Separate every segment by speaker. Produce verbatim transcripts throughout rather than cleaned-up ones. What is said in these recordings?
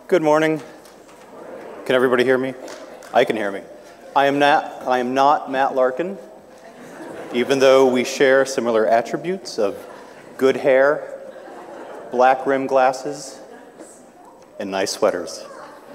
Speaker 1: Good morning. Can everybody hear me? I can hear me. I am not, I am not Matt Larkin, even though we share similar attributes of good hair, black rim glasses, and nice sweaters.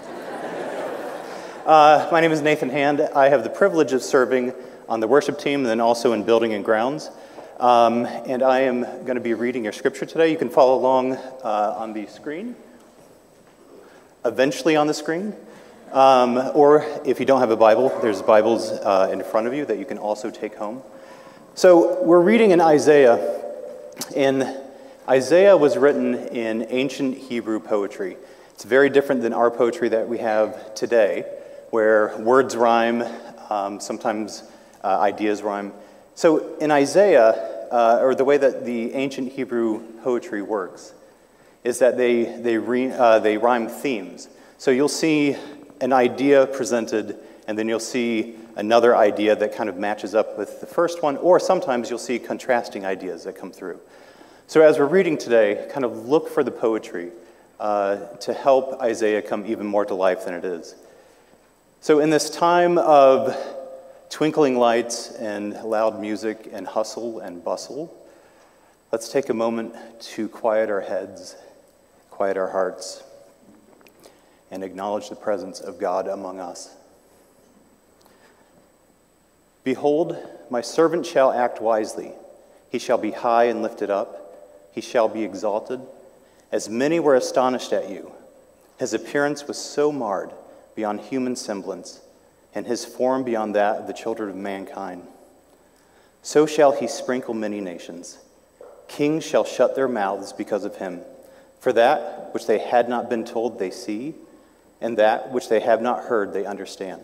Speaker 1: Uh, my name is Nathan Hand. I have the privilege of serving on the worship team and then also in building and grounds. Um, and I am going to be reading your scripture today. You can follow along uh, on the screen, eventually on the screen. Um, or if you don't have a Bible, there's Bibles uh, in front of you that you can also take home. So we're reading in Isaiah, and Isaiah was written in ancient Hebrew poetry. It's very different than our poetry that we have today, where words rhyme, um, sometimes uh, ideas rhyme. So in Isaiah, uh, or the way that the ancient Hebrew poetry works, is that they, they, re, uh, they rhyme themes. So you'll see an idea presented, and then you'll see another idea that kind of matches up with the first one, or sometimes you'll see contrasting ideas that come through. So as we're reading today, kind of look for the poetry uh, to help Isaiah come even more to life than it is. So in this time of twinkling lights and loud music and hustle and bustle, let's take a moment to quiet our heads, quiet our hearts, and acknowledge the presence of God among us. Behold, my servant shall act wisely. He shall be high and lifted up. He shall be exalted. As many were astonished at you. His appearance was so marred beyond human semblance, and his form beyond that of the children of mankind. So shall he sprinkle many nations. Kings shall shut their mouths because of him. For that which they had not been told they see, and that which they have not heard they understand.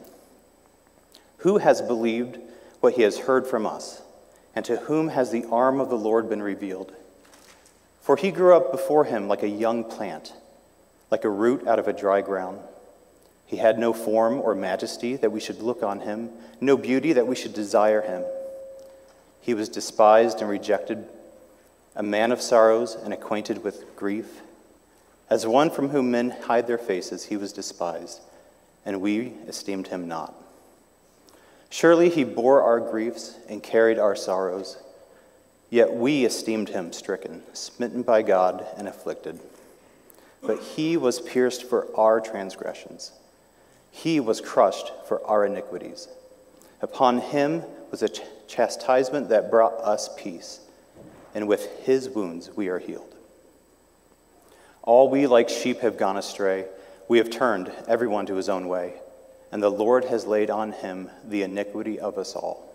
Speaker 1: Who has believed what he has heard from us, and to whom has the arm of the Lord been revealed? For he grew up before him like a young plant, like a root out of a dry ground. He had no form or majesty that we should look on him, no beauty that we should desire him. He was despised and rejected, a man of sorrows and acquainted with grief. As one from whom men hide their faces, he was despised, and we esteemed him not. Surely he bore our griefs and carried our sorrows, yet we esteemed him stricken, smitten by God, and afflicted. But he was pierced for our transgressions. He was crushed for our iniquities. Upon him was a ch- chastisement that brought us peace, and with his wounds we are healed. All we like sheep have gone astray. We have turned everyone to his own way, and the Lord has laid on him the iniquity of us all.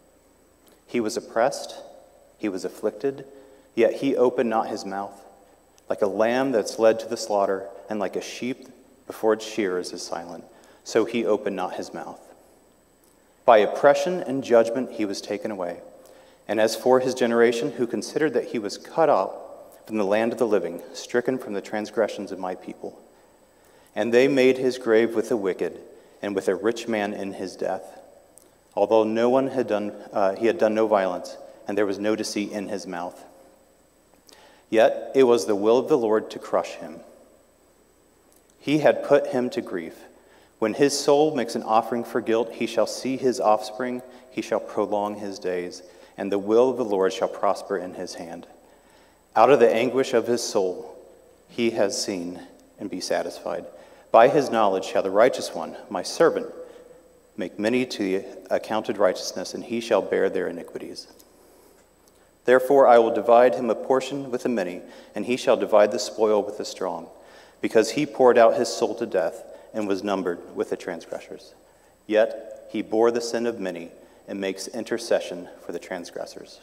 Speaker 1: He was oppressed, he was afflicted, yet he opened not his mouth. Like a lamb that's led to the slaughter, and like a sheep before its shearers is silent, so he opened not his mouth. By oppression and judgment he was taken away. And as for his generation, who considered that he was cut out from the land of the living, stricken from the transgressions of my people. And they made his grave with the wicked, and with a rich man in his death. Although no one had done, uh, he had done no violence, and there was no deceit in his mouth. Yet it was the will of the Lord to crush him. He had put him to grief. When his soul makes an offering for guilt, he shall see his offspring, he shall prolong his days, and the will of the Lord shall prosper in his hand. Out of the anguish of his soul he has seen and be satisfied. By his knowledge shall the righteous one, my servant, make many to the accounted righteousness, and he shall bear their iniquities. Therefore I will divide him a portion with the many, and he shall divide the spoil with the strong, because he poured out his soul to death and was numbered with the transgressors. Yet he bore the sin of many and makes intercession for the transgressors.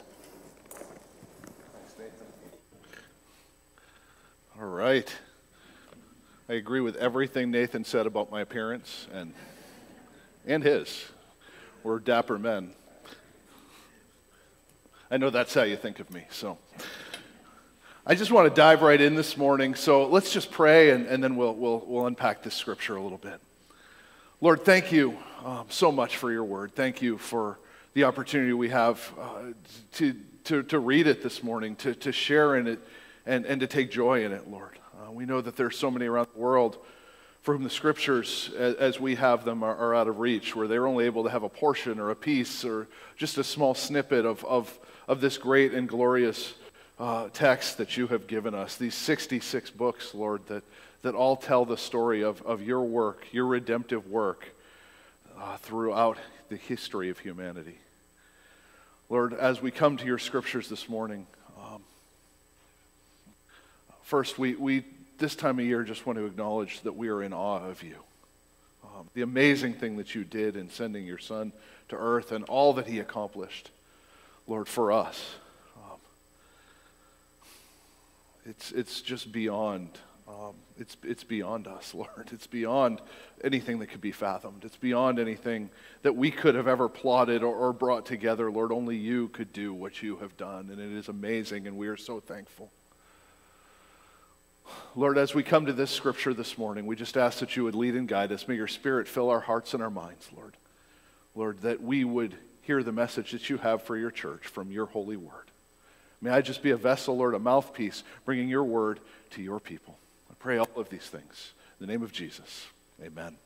Speaker 2: All right. I agree with everything Nathan said about my appearance and and his. We're dapper men. I know that's how you think of me, so. I just want to dive right in this morning, so let's just pray and, and then we'll, we'll, we'll unpack this scripture a little bit. Lord, thank you um, so much for your word. Thank you for the opportunity we have uh, to, to, to read it this morning, to, to share in it, and, and to take joy in it, Lord. Uh, we know that there's so many around the world for whom the scriptures, as we have them, are, are out of reach, where they're only able to have a portion or a piece or just a small snippet of, of, of this great and glorious uh, text that you have given us. These sixty-six books, Lord, that, that all tell the story of, of your work, your redemptive work uh, throughout the history of humanity. Lord, as we come to your scriptures this morning, um, first we, we this time of year just want to acknowledge that we are in awe of you. Um, the amazing thing that you did in sending your Son to earth and all that he accomplished, Lord, for us. Um, it's it's just beyond, um, it's, it's beyond us, Lord. It's beyond anything that could be fathomed. It's beyond anything that we could have ever plotted or, or brought together. Lord, only you could do what you have done, and it is amazing, and we are so thankful. Lord, as we come to this scripture this morning, we just ask that you would lead and guide us. May your Spirit fill our hearts and our minds, Lord. Lord, that we would hear the message that you have for your church from your holy word. May I just be a vessel, Lord, a mouthpiece, bringing your word to your people. I pray all of these things. In the name of Jesus, amen.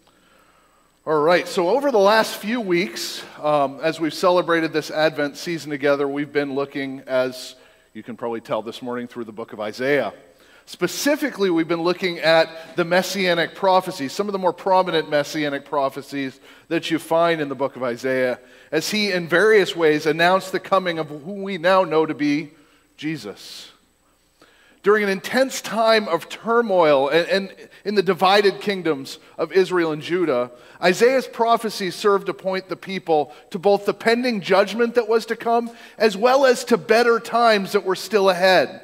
Speaker 2: All right, so over the last few weeks, um, as we've celebrated this Advent season together, we've been looking, as you can probably tell this morning, through the book of Isaiah. Specifically, we've been looking at the Messianic prophecies, some of the more prominent Messianic prophecies that you find in the book of Isaiah, as he in various ways announced the coming of who we now know to be Jesus. During an intense time of turmoil and, and in the divided kingdoms of Israel and Judah, Isaiah's prophecies served to point the people to both the pending judgment that was to come, as well as to better times that were still ahead.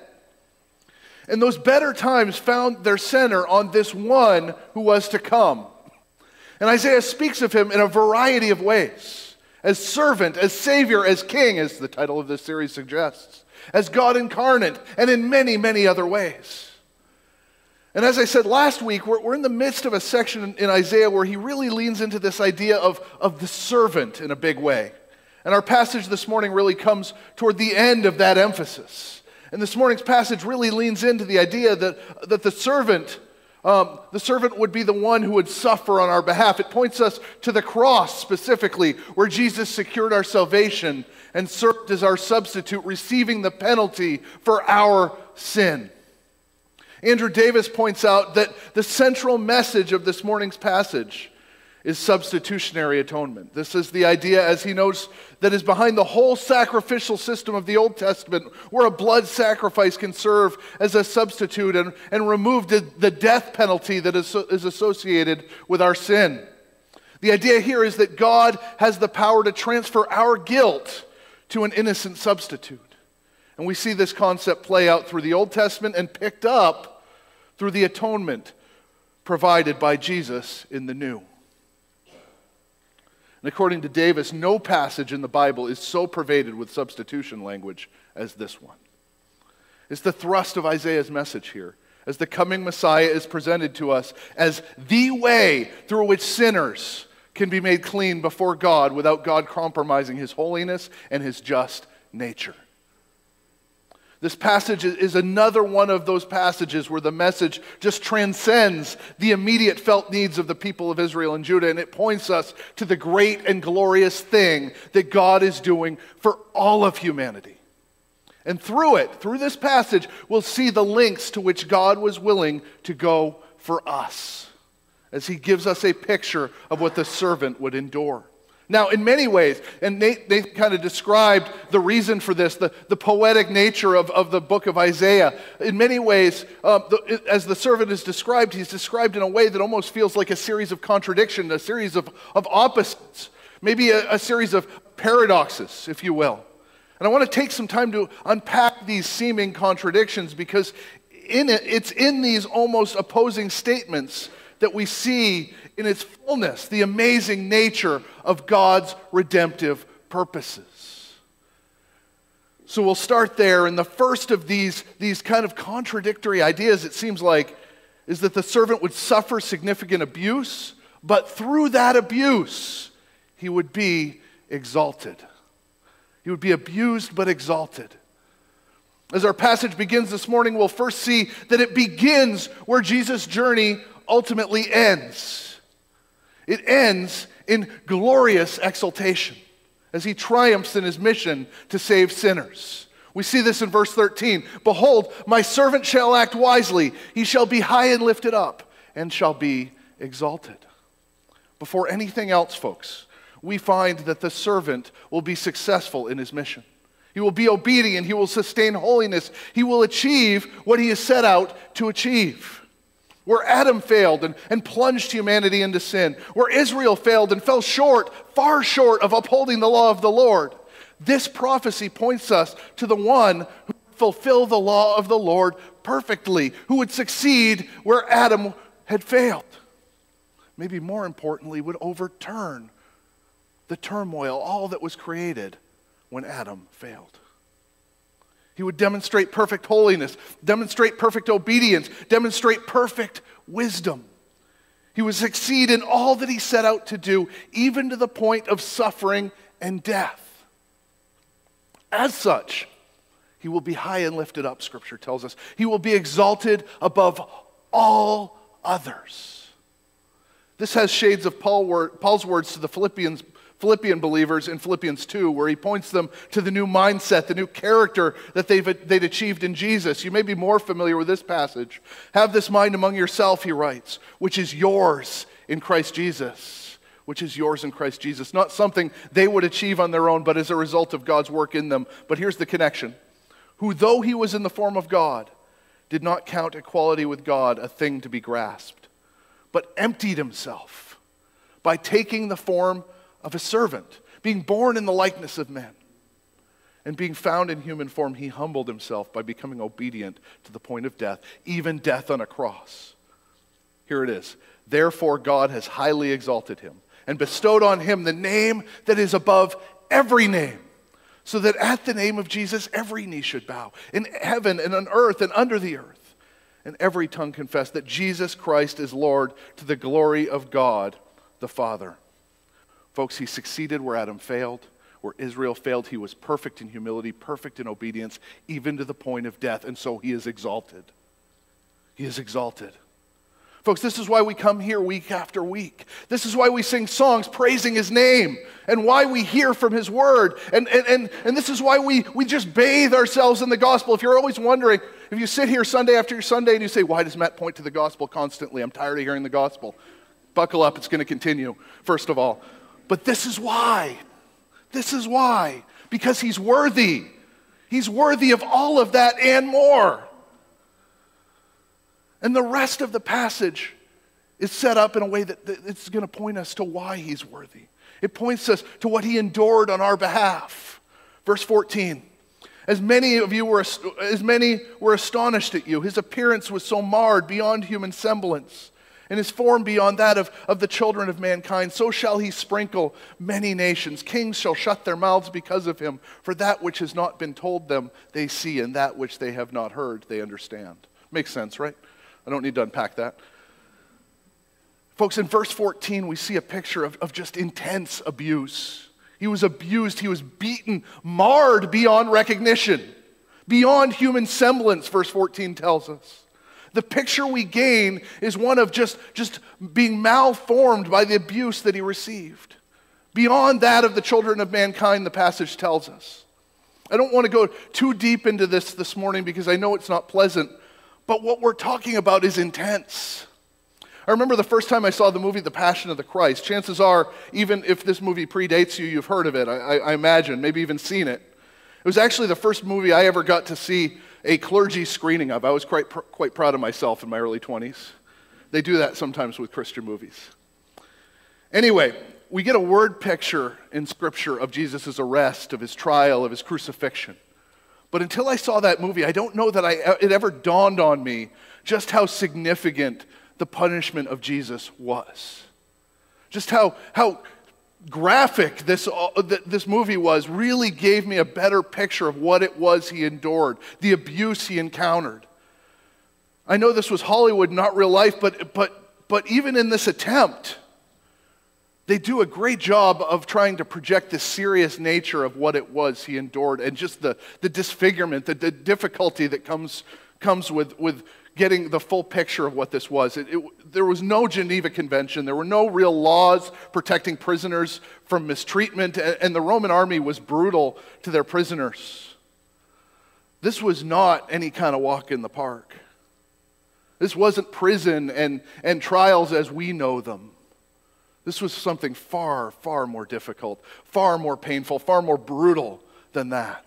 Speaker 2: And those better times found their center on this one who was to come. And Isaiah speaks of him in a variety of ways. As servant, as savior, as king, as the title of this series suggests. As God incarnate, and in many, many other ways. And as I said last week, we're, we're in the midst of a section in, in Isaiah where he really leans into this idea of, of the servant in a big way. And our passage this morning really comes toward the end of that emphasis. And this morning's passage really leans into the idea that, that the servant, um, the servant would be the one who would suffer on our behalf. It points us to the cross specifically, where Jesus secured our salvation and served as our substitute, receiving the penalty for our sin. Andrew Davis points out that the central message of this morning's passage is substitutionary atonement. This is the idea, as he notes, that is behind the whole sacrificial system of the Old Testament, where a blood sacrifice can serve as a substitute and, and remove the, the death penalty that is, is associated with our sin. The idea here is that God has the power to transfer our guilt to an innocent substitute. And we see this concept play out through the Old Testament and picked up through the atonement provided by Jesus in the New. And according to Davis, no passage in the Bible is so pervaded with substitution language as this one. It's the thrust of Isaiah's message here, as the coming Messiah is presented to us as the way through which sinners can be made clean before God without God compromising his holiness and his just nature. This passage is another one of those passages where the message just transcends the immediate felt needs of the people of Israel and Judah, and it points us to the great and glorious thing that God is doing for all of humanity. And through it, through this passage, we'll see the lengths to which God was willing to go for us, as he gives us a picture of what the servant would endure. Now, in many ways, and Nate, Nate kind of described the reason for this, the, the poetic nature of, of the book of Isaiah. In many ways, uh, the, as the servant is described, he's described in a way that almost feels like a series of contradictions, a series of, of opposites, maybe a, a series of paradoxes, if you will. And I want to take some time to unpack these seeming contradictions, because in it, it's in these almost opposing statements that we see in its fullness the amazing nature of God's redemptive purposes. So we'll start there, and the first of these, these kind of contradictory ideas, it seems like, is that the servant would suffer significant abuse, but through that abuse, he would be exalted. He would be abused but exalted. As our passage begins this morning, we'll first see that it begins where Jesus' journey ultimately ends. It ends in glorious exaltation as he triumphs in his mission to save sinners. We see this in verse thirteen. Behold, my servant shall act wisely. He shall be high and lifted up and shall be exalted. Before anything else, folks, we find that the servant will be successful in his mission. He will be obedient. He will sustain holiness. He will achieve what he is set out to achieve. Where Adam failed and, and plunged humanity into sin, where Israel failed and fell short, far short of upholding the law of the Lord, this prophecy points us to the one who would fulfill the law of the Lord perfectly, who would succeed where Adam had failed. Maybe more importantly, would overturn the turmoil, all that was created when Adam failed. He would demonstrate perfect holiness, demonstrate perfect obedience, demonstrate perfect wisdom. He would succeed in all that he set out to do, even to the point of suffering and death. As such, he will be high and lifted up, Scripture tells us. He will be exalted above all others. This has shades of Paul word, Paul's words to the Philippians Philippian believers in Philippians two, where he points them to the new mindset, the new character that they've, they'd achieved in Jesus. You may be more familiar with this passage. Have this mind among yourself, he writes, which is yours in Christ Jesus. Which is yours in Christ Jesus. Not something they would achieve on their own, but as a result of God's work in them. But here's the connection. Who, though he was in the form of God, did not count equality with God a thing to be grasped, but emptied himself by taking the form of a servant, being born in the likeness of men. And being found in human form, he humbled himself by becoming obedient to the point of death, even death on a cross. Here it is. Therefore God has highly exalted him and bestowed on him the name that is above every name, so that at the name of Jesus every knee should bow, in heaven and on earth and under the earth, and every tongue confess that Jesus Christ is Lord, to the glory of God the Father. Folks, he succeeded where Adam failed, where Israel failed. He was perfect in humility, perfect in obedience, even to the point of death, and so he is exalted. He is exalted. Folks, this is why we come here week after week. This is why we sing songs praising his name, and why we hear from his word. And, and, and, and this is why we, we just bathe ourselves in the gospel. If you're always wondering, if you sit here Sunday after Sunday and you say, why does Matt point to the gospel constantly? I'm tired of hearing the gospel. Buckle up, it's going to continue, first of all. But this is why. This is why. Because he's worthy. He's worthy of all of that and more. And the rest of the passage is set up in a way that, that it's going to point us to why he's worthy. It points us to what he endured on our behalf. Verse fourteen. As many of you were, as many were astonished at you, his appearance was so marred beyond human semblance, and his form beyond that of, of the children of mankind, so shall he sprinkle many nations. Kings shall shut their mouths because of him, for that which has not been told them they see, and that which they have not heard they understand. Makes sense, right? I don't need to unpack that. Folks, in verse fourteen, we see a picture of, of just intense abuse. He was abused, he was beaten, marred beyond recognition, beyond human semblance, verse fourteen tells us. The picture we gain is one of just, just being malformed by the abuse that he received. Beyond that of the children of mankind, the passage tells us. I don't want to go too deep into this this morning because I know it's not pleasant, but what we're talking about is intense. I remember the first time I saw the movie The Passion of the Christ. Chances are, even if this movie predates you, you've heard of it, I, I imagine, maybe even seen it. It was actually the first movie I ever got to see a clergy screening of. I was quite pr- quite proud of myself in my early twenties. They do that sometimes with Christian movies. Anyway, we get a word picture in Scripture of Jesus' arrest, of his trial, of his crucifixion. But until I saw that movie, I don't know that I, it ever dawned on me just how significant the punishment of Jesus was. Just how, how graphic this, uh, this movie was really gave me a better picture of what it was he endured, the abuse he encountered. I know this was Hollywood, not real life, but, but, but even in this attempt, they do a great job of trying to project the serious nature of what it was he endured and just the, the disfigurement, the, the difficulty that comes, comes with, with getting the full picture of what this was. It, it, there was no Geneva Convention. There were no real laws protecting prisoners from mistreatment, and, and the Roman army was brutal to their prisoners. This was not any kind of walk in the park. This wasn't prison and, and trials as we know them. This was something far, far more difficult, far more painful, far more brutal than that.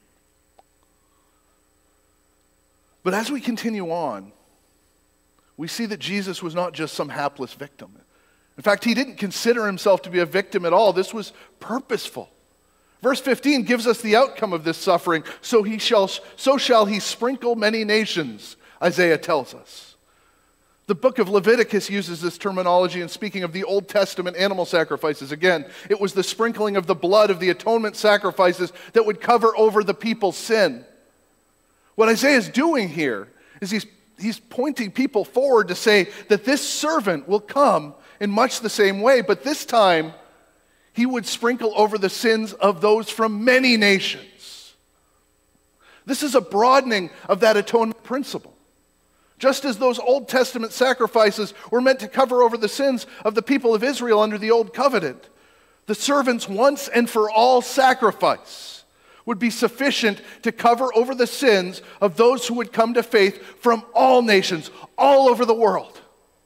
Speaker 2: But as we continue on, we see that Jesus was not just some hapless victim. In fact, he didn't consider himself to be a victim at all. This was purposeful. Verse fifteen gives us the outcome of this suffering. So he shall, so shall he sprinkle many nations, Isaiah tells us. The book of Leviticus uses this terminology in speaking of the Old Testament animal sacrifices. Again, it was the sprinkling of the blood of the atonement sacrifices that would cover over the people's sin. What Isaiah is doing here is he's, he's pointing people forward to say that this servant will come in much the same way, but this time he would sprinkle over the sins of those from many nations. This is a broadening of that atonement principle. Just as those Old Testament sacrifices were meant to cover over the sins of the people of Israel under the Old Covenant, the servant's once and for all sacrifice would be sufficient to cover over the sins of those who would come to faith from all nations, all over the world.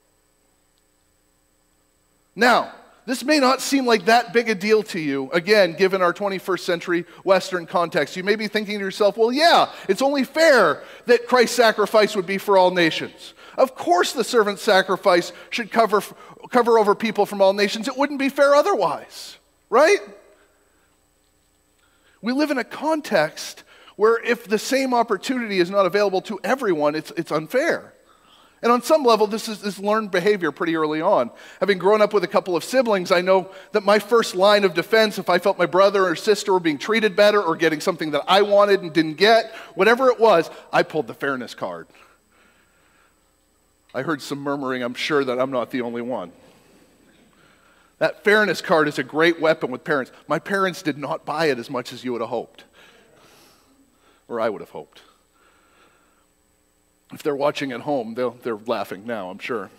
Speaker 2: Now, this may not seem like that big a deal to you, again, given our twenty-first century Western context. You may be thinking to yourself, well, yeah, it's only fair that Christ's sacrifice would be for all nations. Of course the servant's sacrifice should cover, cover over people from all nations. It wouldn't be fair otherwise, right? We live in a context where if the same opportunity is not available to everyone, it's, it's unfair. And on some level, this is this learned behavior pretty early on. Having grown up with a couple of siblings, I know that my first line of defense, if I felt my brother or sister were being treated better or getting something that I wanted and didn't get, whatever it was, I pulled the fairness card. I heard some murmuring. I'm sure that I'm not the only one. That fairness card is a great weapon with parents. My parents did not buy it as much as you would have hoped. Or I would have hoped. If they're watching at home, they'll, they're laughing now, I'm sure.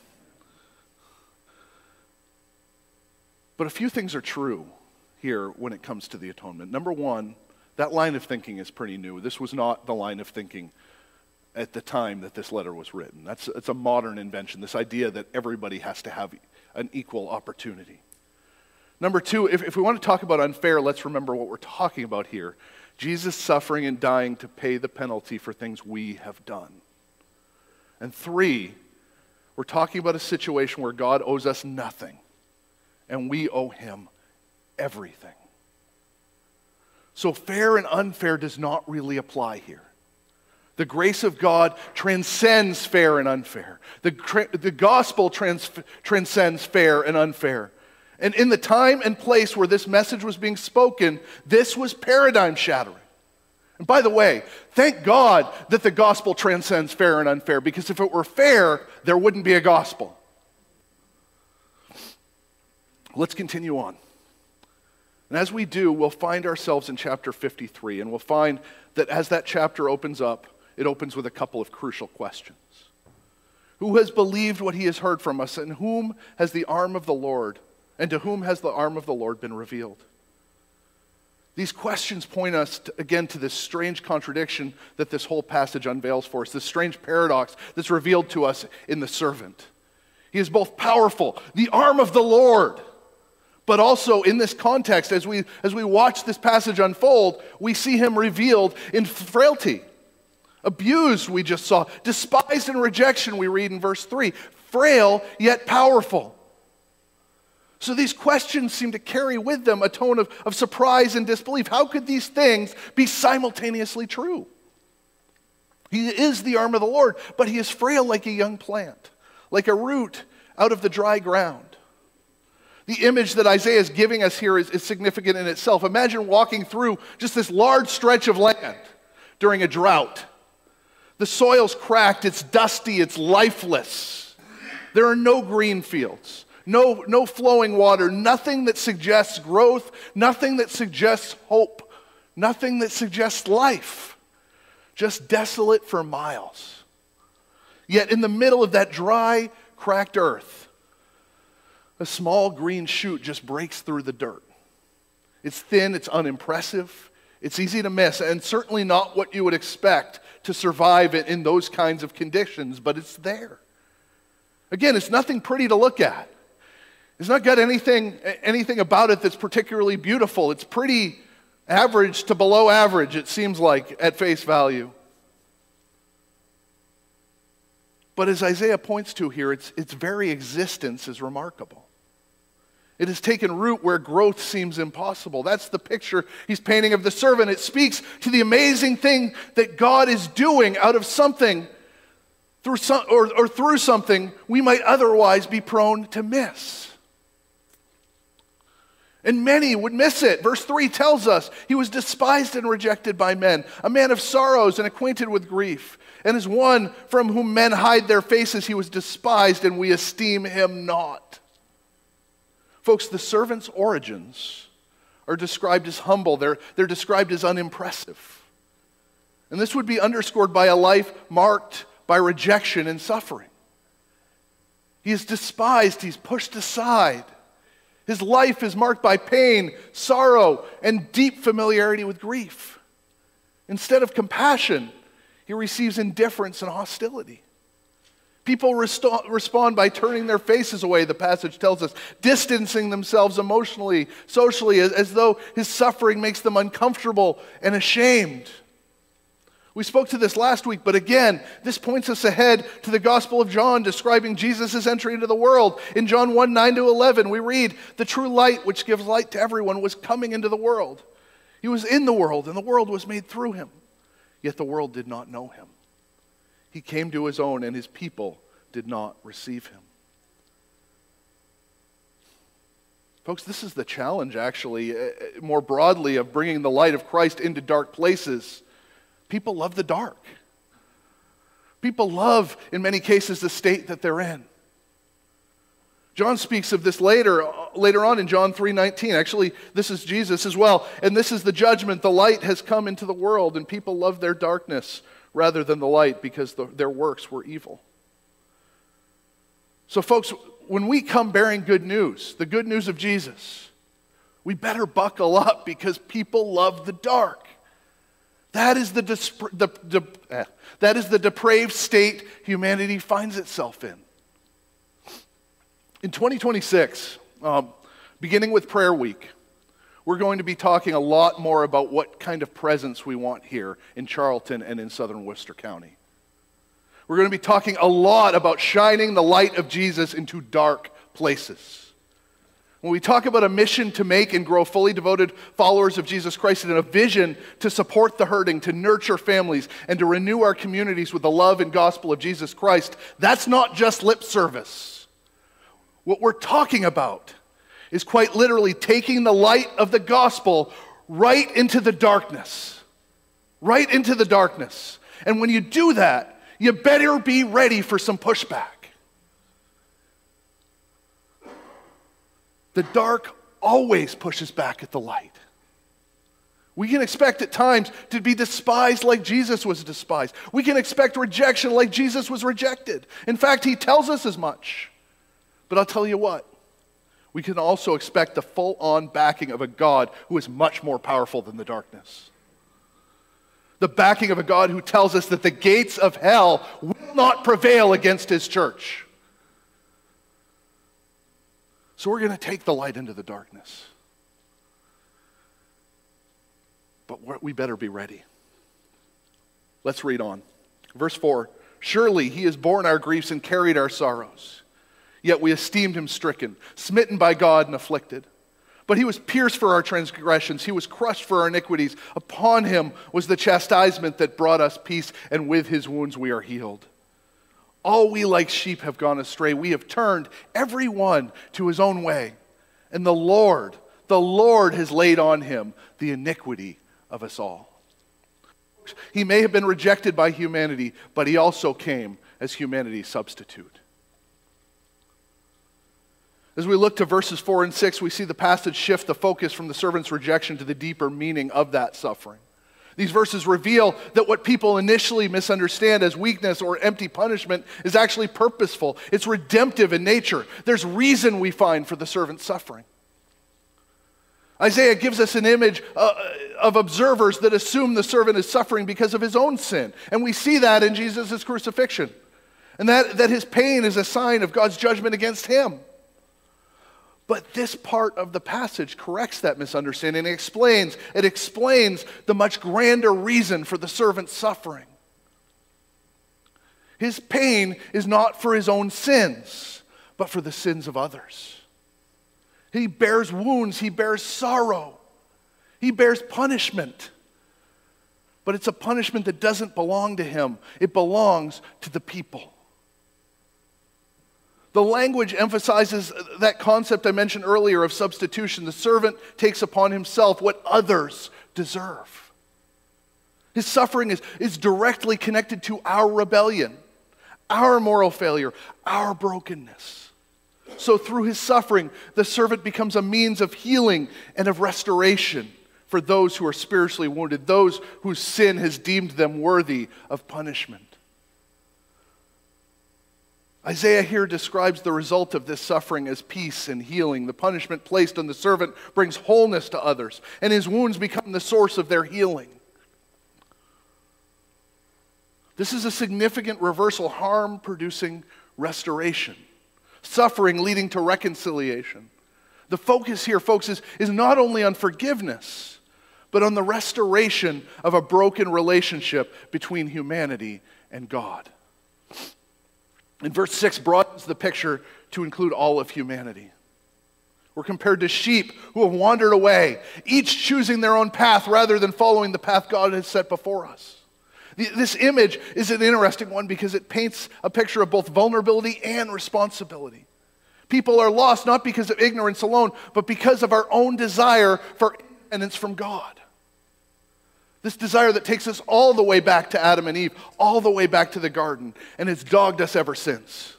Speaker 2: But a few things are true here when it comes to the atonement. Number one, that line of thinking is pretty new. This was not the line of thinking at the time that this letter was written. That's it's a modern invention, this idea that everybody has to have an equal opportunity. Number two, if, if we want to talk about unfair, let's remember what we're talking about here. Jesus suffering and dying to pay the penalty for things we have done. And three, we're talking about a situation where God owes us nothing, and we owe him everything. So fair and unfair does not really apply here. The grace of God transcends fair and unfair. The, the gospel trans, transcends fair and unfair. And in the time and place where this message was being spoken, this was paradigm shattering. And by the way, thank God that the gospel transcends fair and unfair, because if it were fair, there wouldn't be a gospel. Let's continue on. And as we do, we'll find ourselves in chapter fifty-three, and we'll find that as that chapter opens up, it opens with a couple of crucial questions. Who has believed what he has heard from us, and whom has the arm of the Lord, and to whom has the arm of the Lord been revealed? These questions point us, to, again, to this strange contradiction that this whole passage unveils for us, this strange paradox that's revealed to us in the servant. He is both powerful, the arm of the Lord, but also in this context, as we, as we watch this passage unfold, we see him revealed in frailty. Abused, we just saw. Despised and rejection, we read in verse three. Frail, yet powerful. So these questions seem to carry with them a tone of, of surprise and disbelief. How could these things be simultaneously true? He is the arm of the Lord, but he is frail like a young plant, like a root out of the dry ground. The image that Isaiah is giving us here is, is significant in itself. Imagine walking through just this large stretch of land during a drought. The soil's cracked, it's dusty, it's lifeless. There are no green fields, no, no flowing water, nothing that suggests growth, nothing that suggests hope, nothing that suggests life. Just desolate for miles. Yet in the middle of that dry, cracked earth, a small green shoot just breaks through the dirt. It's thin, it's unimpressive, it's easy to miss, and certainly not what you would expect to survive in, in those kinds of conditions, but it's there. Again, it's nothing pretty to look at. It's not got anything, anything about it that's particularly beautiful. It's pretty average to below average, it seems like, at face value. But as Isaiah points to here, its, its very existence is remarkable. It has taken root where growth seems impossible. That's the picture he's painting of the servant. It speaks to the amazing thing that God is doing out of something through some, or, or through something we might otherwise be prone to miss. And many would miss it. Verse three tells us he was despised and rejected by men, a man of sorrows and acquainted with grief. And as one from whom men hide their faces, he was despised, and we esteem him not. Folks, the servant's origins are described as humble. They're, they're described as unimpressive. And this would be underscored by a life marked by rejection and suffering. He is despised. He's pushed aside. His life is marked by pain, sorrow, and deep familiarity with grief. Instead of compassion, he receives indifference and hostility. People resto- respond by turning their faces away, the passage tells us, distancing themselves emotionally, socially, as, as though his suffering makes them uncomfortable and ashamed. We spoke to this last week, but again, this points us ahead to the Gospel of John describing Jesus' entry into the world. In John one, nine to eleven, we read, "The true light which gives light to everyone was coming into the world. He was in the world, and the world was made through him. Yet the world did not know him. He came to his own, and his people did not receive him." Folks, this is the challenge, actually, uh, more broadly, of bringing the light of Christ into dark places. People love the dark. People love, in many cases, the state that they're in. John speaks of this later, later on in John three nineteen. Actually, this is Jesus as well. "And this is the judgment. The light has come into the world, and people love their darkness rather than the light because the, their works were evil." So folks, when we come bearing good news, the good news of Jesus, we better buckle up because people love the dark. That is the, disp- the, the eh, that is the depraved state humanity finds itself in. In twenty twenty-six, um, beginning with Prayer Week, we're going to be talking a lot more about what kind of presence we want here in Charlton and in southern Worcester County. We're going to be talking a lot about shining the light of Jesus into dark places. When we talk about a mission to make and grow fully devoted followers of Jesus Christ and a vision to support the hurting, to nurture families, and to renew our communities with the love and gospel of Jesus Christ, that's not just lip service. What we're talking about is quite literally taking the light of the gospel right into the darkness. Right into the darkness. And when you do that, you better be ready for some pushback. The dark always pushes back at the light. We can expect at times to be despised like Jesus was despised. We can expect rejection like Jesus was rejected. In fact, he tells us as much. But I'll tell you what, we can also expect the full-on backing of a God who is much more powerful than the darkness. The backing of a God who tells us that the gates of hell will not prevail against his church. So we're going to take the light into the darkness. But we better be ready. Let's read on. Verse four, "Surely he has borne our griefs and carried our sorrows. Yet we esteemed him stricken, smitten by God and afflicted. But he was pierced for our transgressions. He was crushed for our iniquities. Upon him was the chastisement that brought us peace, and with his wounds we are healed. All we like sheep have gone astray. We have turned every one to his own way. And the Lord, the Lord has laid on him the iniquity of us all." He may have been rejected by humanity, but he also came as humanity's substitute. As we look to verses four and six, we see the passage shift the focus from the servant's rejection to the deeper meaning of that suffering. These verses reveal that what people initially misunderstand as weakness or empty punishment is actually purposeful. It's redemptive in nature. There's reason we find for the servant's suffering. Isaiah gives us an image uh, of observers that assume the servant is suffering because of his own sin. And we see that in Jesus' crucifixion. And that, that his pain is a sign of God's judgment against him. But this part of the passage corrects that misunderstanding. It explains, it explains the much grander reason for the servant's suffering. His pain is not for his own sins, but for the sins of others. He bears wounds, he bears sorrow, he bears punishment. But it's a punishment that doesn't belong to him. It belongs to the people. The language emphasizes that concept I mentioned earlier of substitution. The servant takes upon himself what others deserve. His suffering is, is directly connected to our rebellion, our moral failure, our brokenness. So through his suffering, the servant becomes a means of healing and of restoration for those who are spiritually wounded, those whose sin has deemed them worthy of punishment. Isaiah here describes the result of this suffering as peace and healing. The punishment placed on the servant brings wholeness to others, and his wounds become the source of their healing. This is a significant reversal, harm producing restoration. Suffering leading to reconciliation. The focus here, folks, is, is not only on forgiveness, but on the restoration of a broken relationship between humanity and God. And verse six broadens the picture to include all of humanity. We're compared to sheep who have wandered away, each choosing their own path rather than following the path God has set before us. This image is an interesting one because it paints a picture of both vulnerability and responsibility. People are lost not because of ignorance alone, but because of our own desire for independence from God. This desire that takes us all the way back to Adam and Eve, all the way back to the garden, and has dogged us ever since.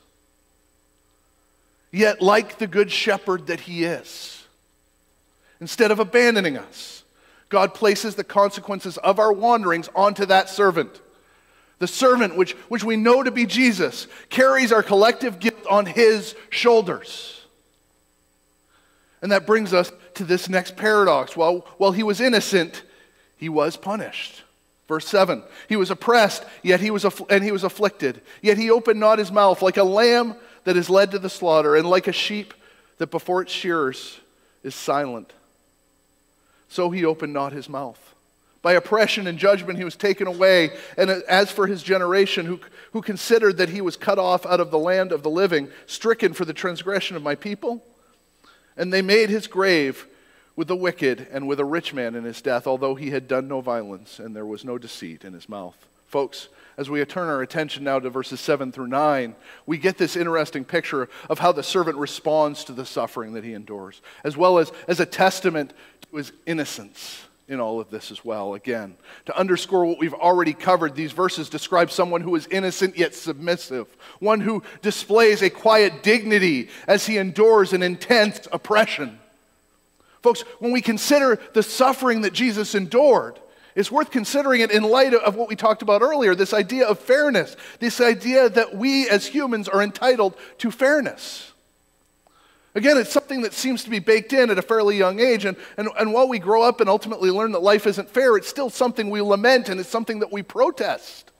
Speaker 2: Yet, like the good shepherd that he is, instead of abandoning us, God places the consequences of our wanderings onto that servant. The servant, which, which we know to be Jesus, carries our collective guilt on his shoulders. And that brings us to this next paradox. While, while he was innocent, he was punished. Verse seven, he was oppressed, yet he was aff- and he was afflicted. Yet he opened not his mouth, like a lamb that is led to the slaughter, and like a sheep that before its shearers is silent. So he opened not his mouth. By oppression and judgment he was taken away. And as for his generation, who, who considered that he was cut off out of the land of the living, stricken for the transgression of my people, and they made his grave with the wicked and with a rich man in his death, although he had done no violence and there was no deceit in his mouth. Folks, as we turn our attention now to verses seven through nine, we get this interesting picture of how the servant responds to the suffering that he endures, as well as, as a testament to his innocence in all of this as well. Again, to underscore what we've already covered, these verses describe someone who is innocent yet submissive, one who displays a quiet dignity as he endures an intense oppression. Folks, when we consider the suffering that Jesus endured, it's worth considering it in light of what we talked about earlier, this idea of fairness, this idea that we as humans are entitled to fairness. Again, it's something that seems to be baked in at a fairly young age, and, and, and while we grow up and ultimately learn that life isn't fair, it's still something we lament and it's something that we protest.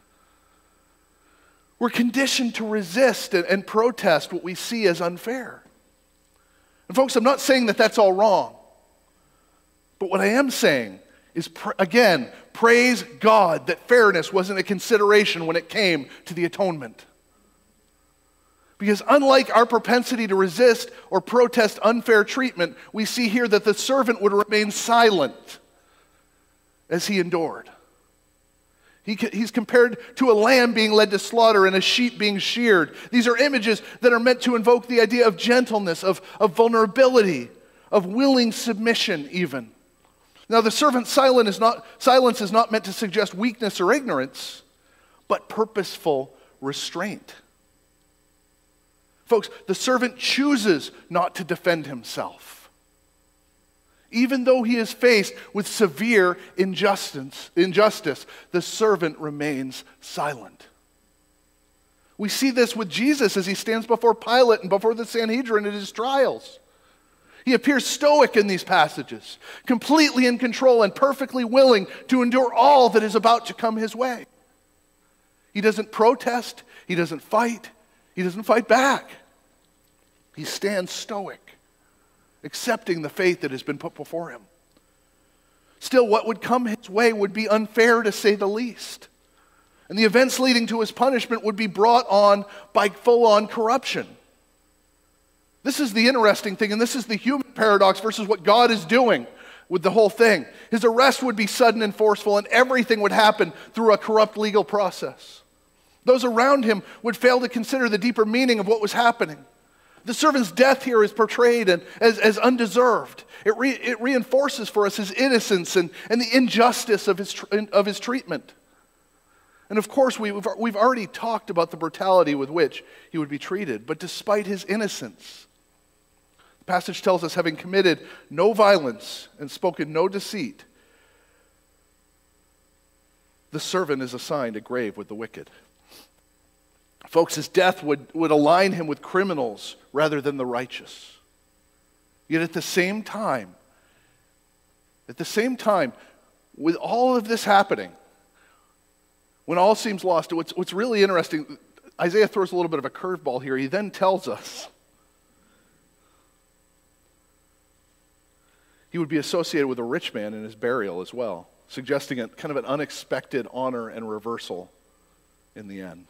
Speaker 2: We're conditioned to resist and, and protest what we see as unfair. And folks, I'm not saying that that's all wrong, but what I am saying is, again, praise God that fairness wasn't a consideration when it came to the atonement. Because unlike our propensity to resist or protest unfair treatment, we see here that the servant would remain silent as he endured. He, he's compared to a lamb being led to slaughter and a sheep being sheared. These are images that are meant to invoke the idea of gentleness, of, of vulnerability, of willing submission even. Now, the servant's silence is, not, silence is not meant to suggest weakness or ignorance, but purposeful restraint. Folks, the servant chooses not to defend himself. Even though he is faced with severe injustice, injustice, the servant remains silent. We see this with Jesus as he stands before Pilate and before the Sanhedrin at his trials. He appears stoic in these passages, completely in control and perfectly willing to endure all that is about to come his way. He doesn't protest, he doesn't fight, he doesn't fight back. He stands stoic, accepting the fate that has been put before him. Still, what would come his way would be unfair to say the least. And the events leading to his punishment would be brought on by full-on corruption. This is the interesting thing, and this is the human paradox versus what God is doing with the whole thing. His arrest would be sudden and forceful, and everything would happen through a corrupt legal process. Those around him would fail to consider the deeper meaning of what was happening. The servant's death here is portrayed as, as undeserved. It, re, it reinforces for us his innocence and, and the injustice of his, of his treatment. And of course, we, we've, we've already talked about the brutality with which he would be treated. But despite his innocence, the passage tells us, having committed no violence and spoken no deceit, the servant is assigned a grave with the wicked. Folks, his death would, would align him with criminals rather than the righteous. Yet at the same time, at the same time, with all of this happening, when all seems lost, what's, what's really interesting, Isaiah throws a little bit of a curveball here. He then tells us he would be associated with a rich man in his burial as well, suggesting a kind of an unexpected honor and reversal in the end.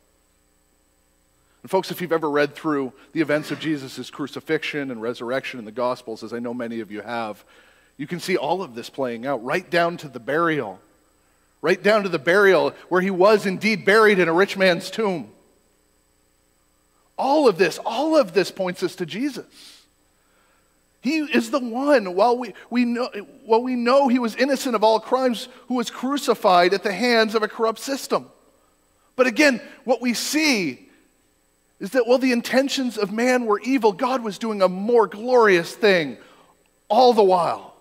Speaker 2: And folks, if you've ever read through the events of Jesus' crucifixion and resurrection in the Gospels, as I know many of you have, you can see all of this playing out, right down to the burial. Right down to the burial where he was indeed buried in a rich man's tomb. All of this, all of this points us to Jesus. He is the one, while we, we know, while we know he was innocent of all crimes, who was crucified at the hands of a corrupt system. But again, what we see is that while the intentions of man were evil, God was doing a more glorious thing all the while.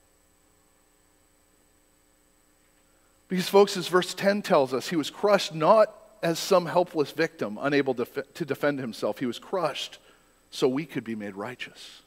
Speaker 2: Because folks, as verse ten tells us, he was crushed not as some helpless victim unable to, to defend himself. He was crushed so we could be made righteous.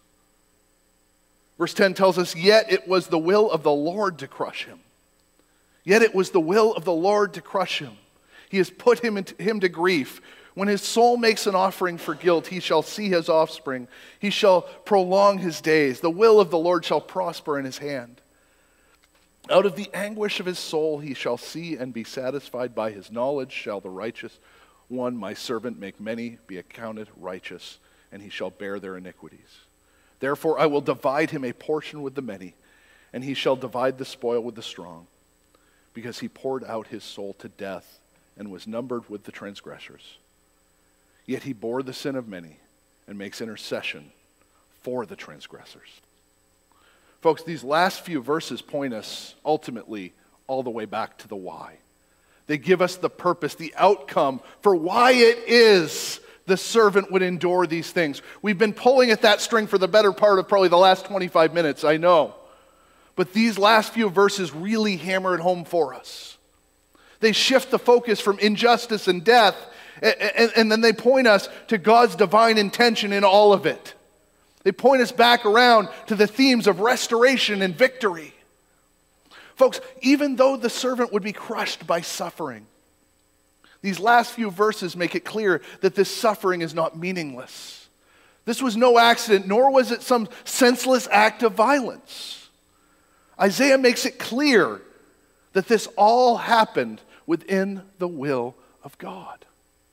Speaker 2: Verse ten tells us, yet it was the will of the Lord to crush him. Yet it was the will of the Lord to crush him. He has put him, into, him to grief. When his soul makes an offering for guilt, he shall see his offspring. He shall prolong his days. The will of the Lord shall prosper in his hand. Out of the anguish of his soul he shall see and be satisfied. By his knowledge shall the righteous one, my servant, make many be accounted righteous, and he shall bear their iniquities. Therefore I will divide him a portion with the many, and he shall divide the spoil with the strong, because he poured out his soul to death and was numbered with the transgressors. Yet he bore the sin of many and makes intercession for the transgressors. Folks, these last few verses point us ultimately all the way back to the why. They give us the purpose, the outcome for why it is the servant would endure these things. We've been pulling at that string for the better part of probably the last twenty-five minutes, I know. But these last few verses really hammer it home for us. They shift the focus from injustice and death, and, and, and then they point us to God's divine intention in all of it. They point us back around to the themes of restoration and victory. Folks, even though the servant would be crushed by suffering, these last few verses make it clear that this suffering is not meaningless. This was no accident, nor was it some senseless act of violence. Isaiah makes it clear that this all happened within the will of God.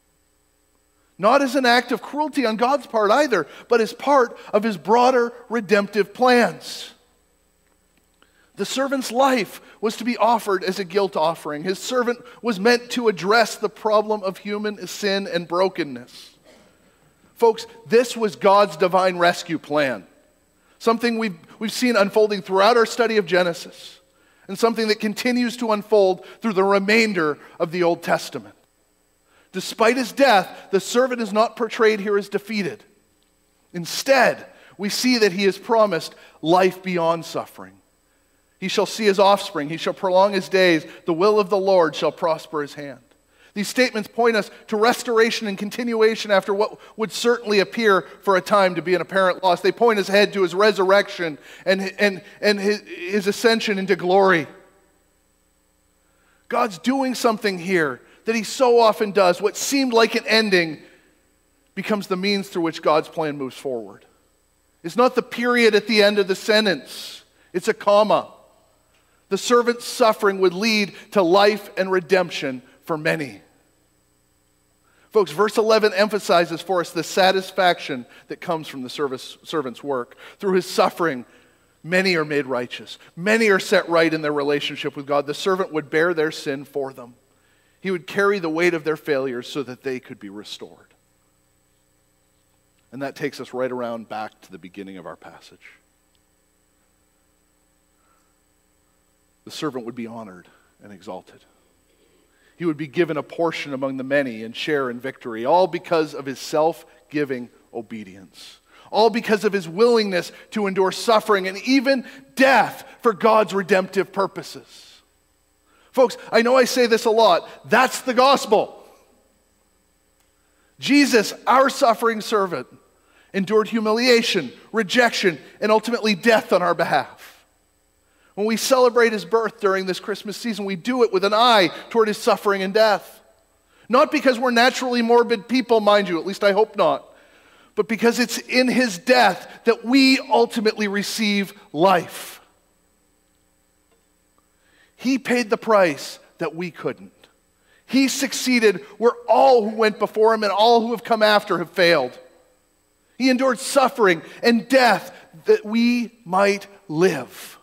Speaker 2: Not as an act of cruelty on God's part either, but as part of his broader redemptive plans. The servant's life was to be offered as a guilt offering. His servant was meant to address the problem of human sin and brokenness. Folks, this was God's divine rescue plan. Something we've, we've seen unfolding throughout our study of Genesis, and something that continues to unfold through the remainder of the Old Testament. Despite his death, the servant is not portrayed here as defeated. Instead, we see that he has promised life beyond suffering. He shall see his offspring. He shall prolong his days. The will of the Lord shall prosper his hand. These statements point us to restoration and continuation after what would certainly appear for a time to be an apparent loss. They point us ahead to his resurrection and, and, and his, his ascension into glory. God's doing something here that he so often does. What seemed like an ending becomes the means through which God's plan moves forward. It's not the period at the end of the sentence. It's a comma. The servant's suffering would lead to life and redemption for many. Folks, verse eleven emphasizes for us the satisfaction that comes from the service, servant's work. Through his suffering, many are made righteous. Many are set right in their relationship with God. The servant would bear their sin for them. He would carry the weight of their failures so that they could be restored. And that takes us right around back to the beginning of our passage. The servant would be honored and exalted. He would be given a portion among the many and share in victory, all because of his self-giving obedience. All because of his willingness to endure suffering and even death for God's redemptive purposes. Folks, I know I say this a lot. That's the gospel. Jesus, our suffering servant, endured humiliation, rejection, and ultimately death on our behalf. When we celebrate his birth during this Christmas season, we do it with an eye toward his suffering and death. Not because we're naturally morbid people, mind you, at least I hope not, but because it's in his death that we ultimately receive life. He paid the price that we couldn't. He succeeded where all who went before him and all who have come after have failed. He endured suffering and death that we might live.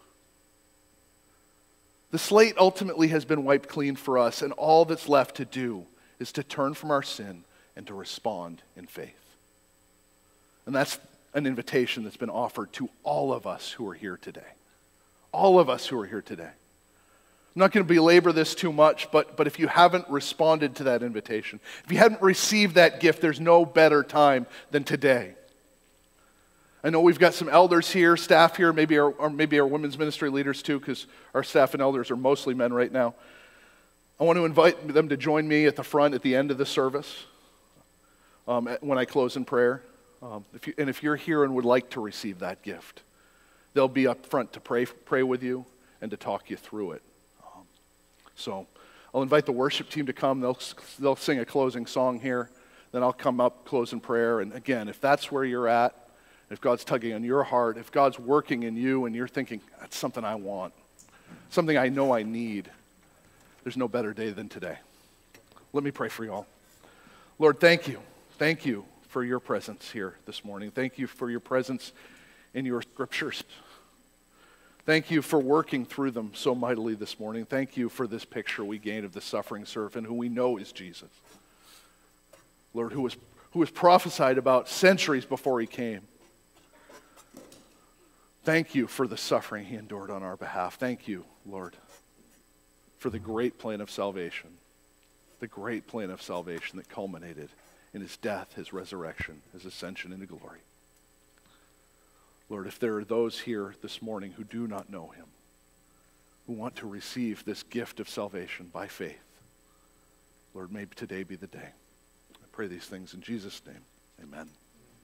Speaker 2: The slate ultimately has been wiped clean for us, and all that's left to do is to turn from our sin and to respond in faith. And that's an invitation that's been offered to all of us who are here today. All of us who are here today. I'm not going to belabor this too much, but, but if you haven't responded to that invitation, if you haven't received that gift, there's no better time than today. I know we've got some elders here, staff here, maybe our, or maybe our women's ministry leaders too, because our staff and elders are mostly men right now. I want to invite them to join me at the front at the end of the service um, when I close in prayer. Um, if you, and if you're here and would like to receive that gift, they'll be up front to pray, pray with you and to talk you through it. Um, so I'll invite the worship team to come. They'll, they'll sing a closing song here. Then I'll come up, close in prayer. And again, if that's where you're at, if God's tugging on your heart, if God's working in you and you're thinking, that's something I want, something I know I need, there's no better day than today. Let me pray for you all. Lord, thank you. Thank you for your presence here this morning. Thank you for your presence in your scriptures. Thank you for working through them so mightily this morning. Thank you for this picture we gained of the suffering servant who we know is Jesus. Lord, who was, who was prophesied about centuries before he came. Thank you for the suffering he endured on our behalf. Thank you, Lord, for the great plan of salvation, the great plan of salvation that culminated in his death, his resurrection, his ascension into glory. Lord, if there are those here this morning who do not know him, who want to receive this gift of salvation by faith, Lord, may today be the day. I pray these things in Jesus' name. Amen.